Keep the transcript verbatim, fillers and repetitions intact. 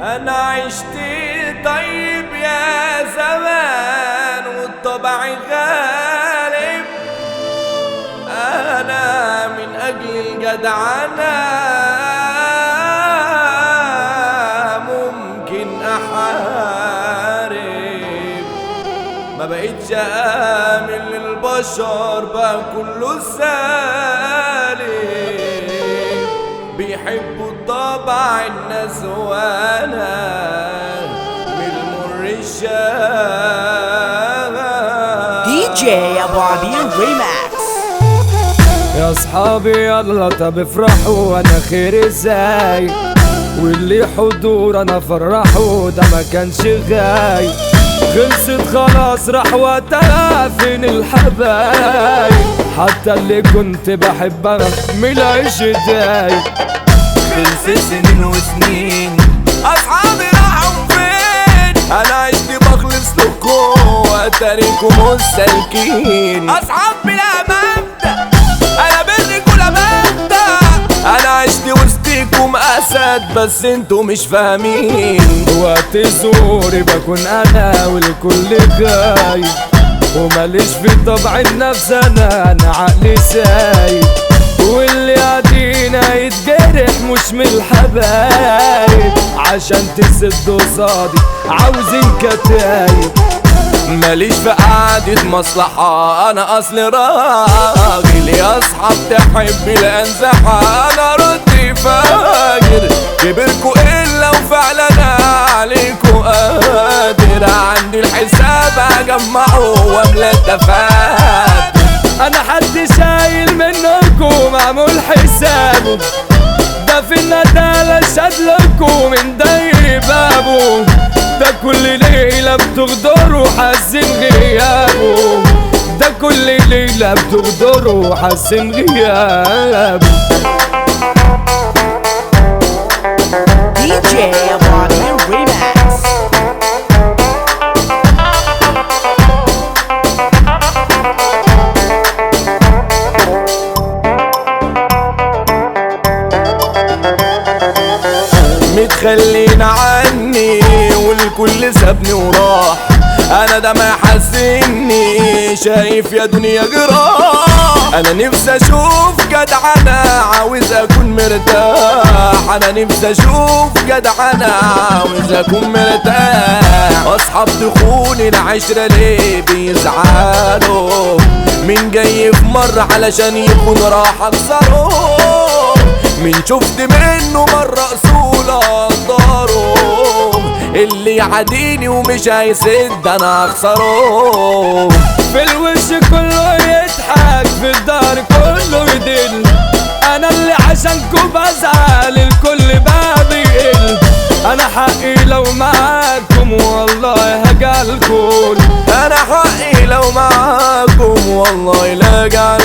انا عشت طيب يا زمان والطبع غالب، انا من اجل الجدعنة ممكن احارب. ما بقيتش امن للبشر بقى كله سالب، بيحبوا الطبع الناس وانا من المر الشام. دي جي ابو عبير ريماكس. يا اصحابي يلا طب افرحوا، انا خير ازاي واللي حضور انا فرحوا ده ما كانش غاي. خلصت خلاص راح وقتها فين الحبايب، حتى اللي كنت بحبها ملعيش داي. خلصت سنين وسنين اصحابي راحوا فين، انا عشت بخلص لكم واتاريكم مستلكين. اصحاب بلا مبدأ انا برك ولا مبدأ، انا عشت وسطيكم اسد بس انتوا مش فاهمين. وقت زوري بكون انا والكل غايب، وماليش في طبع النفس انا انا عقلي سايب. واللي قاعدين هيتجرح مش من الحبايب، عشان تسدوا قصادي عاوزين كتايب. ماليش في قعدة مصلحة انا اصل راجل، يا اصحاب تحب الانزحة انا ردي فاجر. كبركوا الا وفعلا عليكوا قادر، عندي الحساب اجمعه واملى الدفاتر. انا حد شايل منكم معمول حسابه، ده في الندالة شادلكوا من داير بابه. ده كل ليلة بتغدروا حاسين غيابه، ده كل ليلة بتغدروا حاسين غيابه. دي جي ابو عبير ريماكس. متخلين عني والكل سابني وراح، انا ده ما يحزني شايف يا دنيا جراح. انا نفسي اشوف جدعنة عاوز اكون مرتاح، انا نفسي اشوف جدعنة عاوز اكون مرتاح. اصحاب تخون العشرة ليه بيزعلوا، مين جاي في مرة علشان يكون راح اكسره. من شفت منه مرة اصول اقدره، اللي يعاديني ومش هيسد انا اخسره. في الوش كله يضحك في الدار كله يدل، انا اللي عشانكم بزعل الكل بقى بيقل. انا حقي لو معاكم والله هجالكم، انا حقي لو معاكم والله لا جعل